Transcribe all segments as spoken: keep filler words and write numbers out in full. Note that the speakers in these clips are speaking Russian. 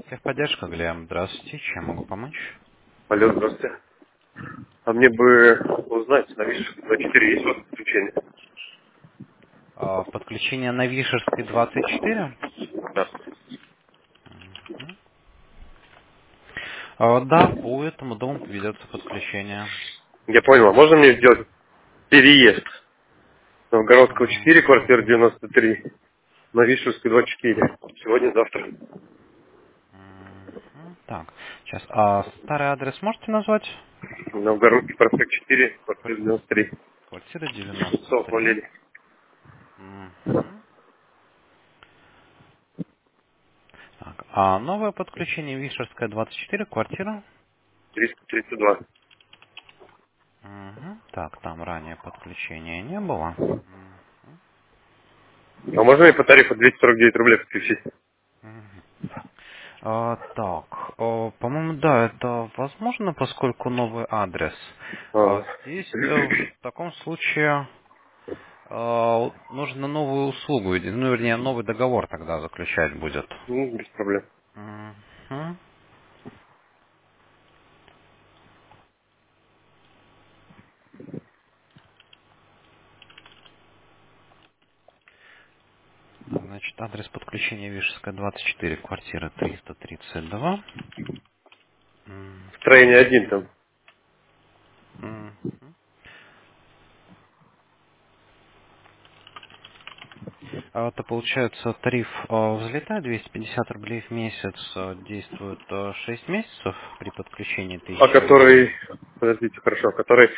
Техподдержка, Глеб. Здравствуйте. Чем могу помочь? Алло, здравствуйте. А мне бы узнать, на Вишерской два четыре есть у вас подключение? А, Подключение на Вишерской двадцать четыре? Да. Мгм. А, Да, по этому дому ведется подключение. Я понял. А можно мне сделать переезд? Новгородского А, четыре, квартира девяносто три, на Вишерской два четыре. Сегодня, завтра. мгм. Так, сейчас. А старый адрес можете назвать? Новгородский проспект четыре, квартира Квар- девяносто три. Квартира девяносто Сов три. Валерий. Мгм. Так, а новое подключение Вишерская двадцать четыре, квартира? триста тридцать два. Мгм. Так, там ранее подключения не было. А можно мне по тарифу двести сорок девять рублей подключить? Мгм. А, так, а, по-моему, да, это возможно, поскольку новый адрес. А, А, здесь э, в таком случае а, нужно новую услугу, или, ну, вернее, новый договор тогда заключать будет. ну, без проблем. Мгм. Так, значит, адрес подключения Вишерская двадцать четыре, квартира триста тридцать два. М, Строение один там. м. А это получается тариф э, взлетает двести пятьдесят рублей в месяц, э, действует э, шесть месяцев при подключении А тысячи рублей. который, подождите, хорошо, который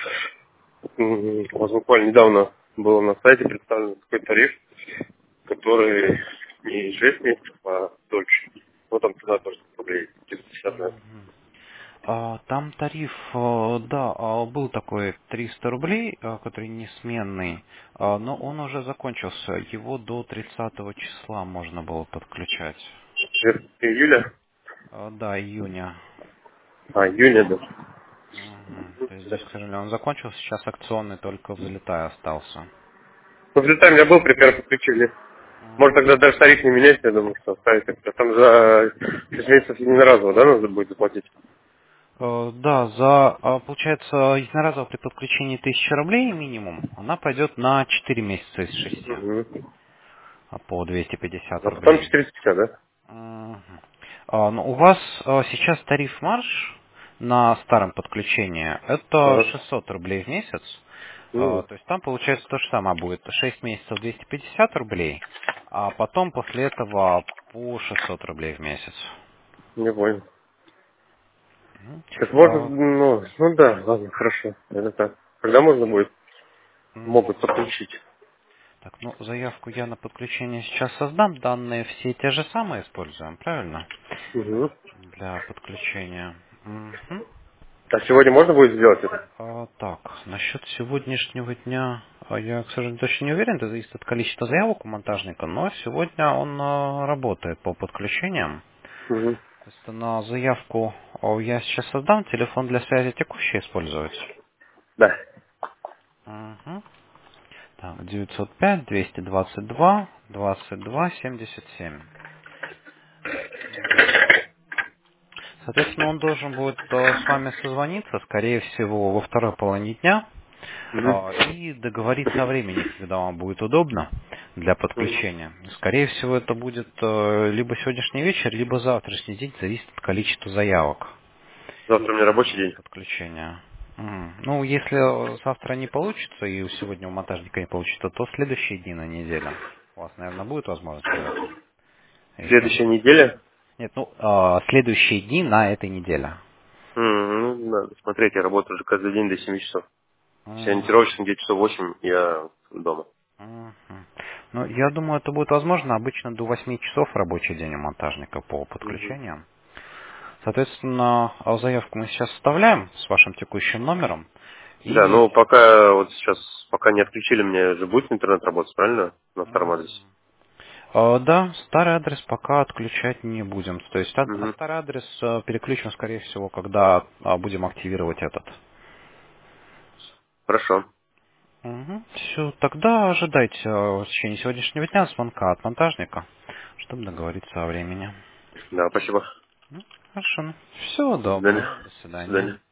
м, у вас буквально недавно был на сайте представлен такой тариф, который не шесть месяцев, а дольше. Ну, там цена тоже рублей пятьдесят, наверное. Мгм. А, Там тариф, э, да, а, был такой триста рублей, э, который несменный, а, но он уже закончился. Его до тридцатого числа можно было подключать. четырнадцатого июля, А, Да, июня. а, июня даже. Мгм. То есть здесь, к сожалению, он закончился, сейчас акционный только взлетая остался. Ну, взлетаем я был при первом подключении. Может, тогда даже тариф не менять, я думаю, что оставить как-то. Там за шесть месяцев единоразово, да, нужно будет заплатить? Э, Да, за, а, получается, единоразово при подключении тысячи рублей минимум, она пойдет на четыре месяца из шести, Угу. а по двести пятьдесят А потом рублей. четыреста пятьдесят, да? Мгм. А, ну, у вас а, сейчас тариф марш на старом подключении это Ага. шестьсот рублей в месяц. А, Ну, то есть там получается то же самое будет. шесть месяцев двести пятьдесят рублей, а потом после этого по шестьсот рублей в месяц. не понял. Мгм. Так можно, А, ну, ну да, ладно, хорошо. Это так. Когда можно будет? м, Могут подключить. Так, ну, заявку я на подключение сейчас создам. Данные все те же самые используем, правильно? Угу. Для подключения. Мгм. А сегодня можно будет сделать это? А, так, насчет сегодняшнего дня, а, я, к сожалению, точно не уверен, это зависит от количества заявок у монтажника, но сегодня он а, работает по подключениям. Угу. То есть на заявку а, я сейчас создам, телефон для связи текущий использовать. Да. Мгм. Так, девятьсот пять двести двадцать два двадцать два семьдесят семь. Соответственно, он должен будет э, с вами созвониться, скорее всего, во второй половине дня Угу. э, и договориться о времени, когда вам будет удобно для Угу. подключения. Скорее всего, это будет э, либо сегодняшний вечер, либо завтрашний день, зависит от количества заявок Завтра у меня рабочий на день. подключение. М. Ну, если э, завтра не получится и сегодня у монтажника не получится, то следующие дни на неделю. У вас, наверное, будет возможность когда-то? Если... Следующая неделя. Нет, ну, э, следующие дни на этой неделе. М, ну, надо смотреть, я работаю уже каждый день до семи часов. Если М, ориентировочно где часов восемь, я дома. мгм. Ну, я думаю, это будет возможно. Обычно до восьми часов рабочий день у монтажника по Угу. подключениям. Соответственно, а заявку мы сейчас вставляем с вашим текущим номером. Да, И ну пока вот сейчас, пока не отключили, мне же будет интернет работать, правильно? На старом м, адресе. э, да, старый адрес пока отключать не будем. То есть ад- а Угу. старый адрес э, переключим, скорее всего, когда а, будем активировать этот. Хорошо. Все, тогда ожидайте э, в течение сегодняшнего дня звонка от монтажника, чтобы договориться о времени. Да, спасибо. Ну, хорошо. Всего До свидания. доброго. До До свидания. свидания.